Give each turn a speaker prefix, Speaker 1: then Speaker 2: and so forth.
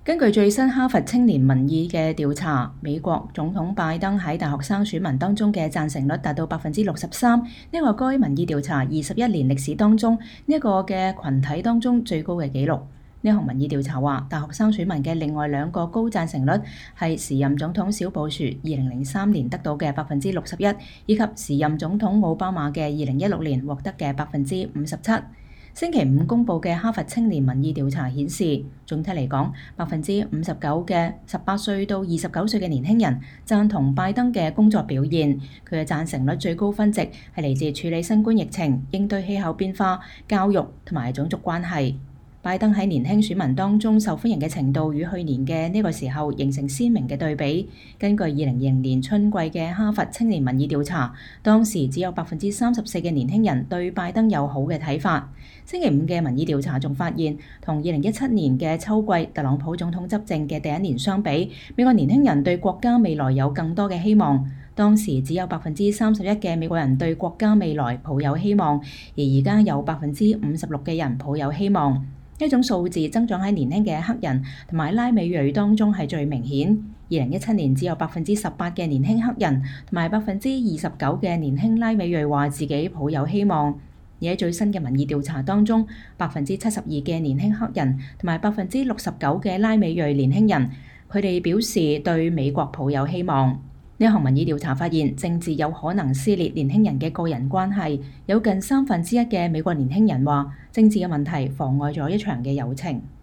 Speaker 1: 根據最新哈佛青年民意嘅調查，美國總統拜登喺大學生選民當中嘅贊成率達到63%，呢個該民意調查21年歷史當中呢個嘅群體當中最高嘅紀錄。呢項民意調查話，大學生選民嘅另外兩個高贊成率係時任總統小布殊2003年得到嘅61%，以及時任總統奧巴馬嘅2016年獲得嘅57%。星期五公佈嘅哈佛青年民意調查顯示，總體嚟講，59%嘅18歲到29歲嘅年輕人贊同拜登嘅工作表現。佢嘅贊成率最高分值係嚟自處理新冠疫情、應對氣候變化、教育同埋種族關係。拜登喺年輕選民當中受歡迎嘅程度與去年嘅呢個時候形成鮮明嘅對比。根據2020年春季嘅哈佛青年民意調查，當時只有34%嘅年輕人對拜登有好嘅睇法。星期五嘅民意調查仲發現，同2017年嘅秋季特朗普總統執政嘅第一年相比，美國年輕人對國家未來有更多嘅希望。當時只有31%嘅美國人對國家未來抱有希望，而而家有56%嘅人抱有希望。呢種數字增長喺年輕嘅黑人同埋拉美裔當中係最明顯。2017年只有18%嘅年輕黑人同埋29%嘅年輕拉美裔話自己抱有希望。而喺最新嘅民意調查當中，72%嘅年輕黑人同埋69%嘅拉美裔年輕人，佢哋表示對美國抱有希望。呢項民意調查發現，政治有可能撕裂年輕人嘅個人關係。有近1/3嘅美國年輕人話，政治嘅問題妨礙咗一場嘅友情。